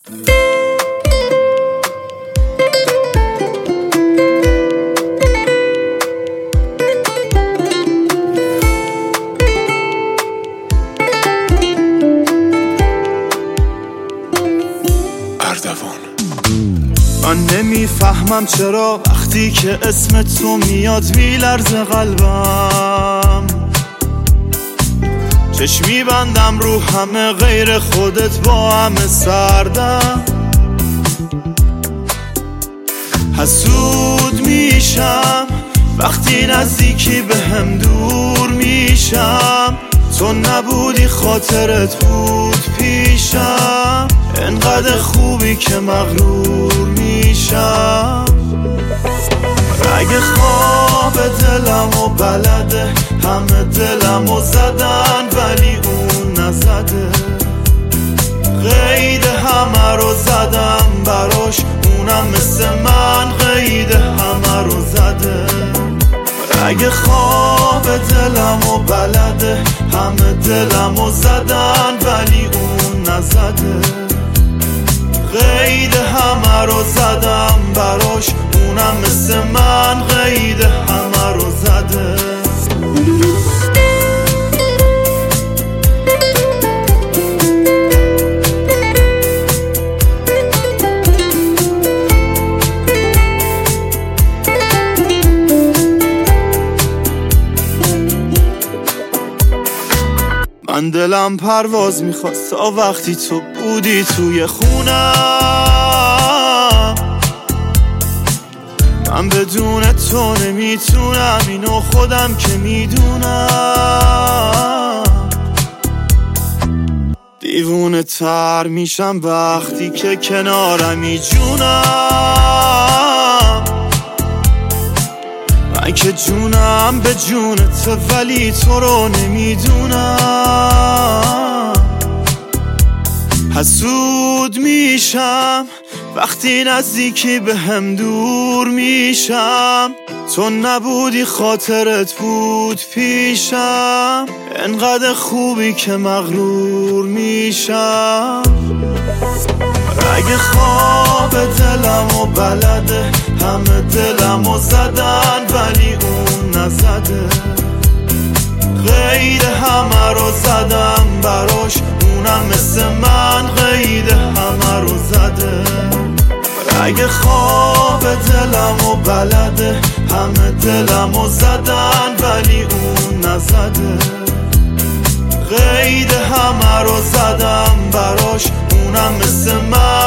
من نمیفهمم چرا وقتی که اسم تو میاد میلرزه قلبم، چشمی بندم رو همه غیر خودت با همه سردم، حسود میشم وقتی نزدیکی به هم دور میشم، تو نبودی خاطرت بود پیشم، انقدر خوبی که مغرور میشم. رگ خواب دلم و بلده، همه دلم و زدن ولی اون نزده، قید همه رو زدم براش، اونم مثل من قید همه رو زده. رگ خواب دلم و بلده، همه دلم و زدن ولی اون نزده، قید همه رو زدم براش، اونم مثل من قید همه رو زده. من دلم پرواز میخواست تا وقتی تو بودی توی خونم، من بدون تو نمیتونم، اینو خودم که میدونم. دیوونه تر میشم وقتی که کنارمی جونم، من که جونم به جونت ولی تو رو نمیدونم. حسود میشم وقتی نزدیکی به هم دور میشم، تو نبودی خاطرت بود پیشم، انقدر خوبی که مغرور میشم. رگ خواب دلم و بلده، همه دلم و زدن ولی اون نزده، قید همه رو زدم براش، اونم مثل من قید همه رو زده. رگ خواب دلم و بلده، همه دلم و زدن ولی اون نزده، قید همه رو زدم براش، اونم مثل من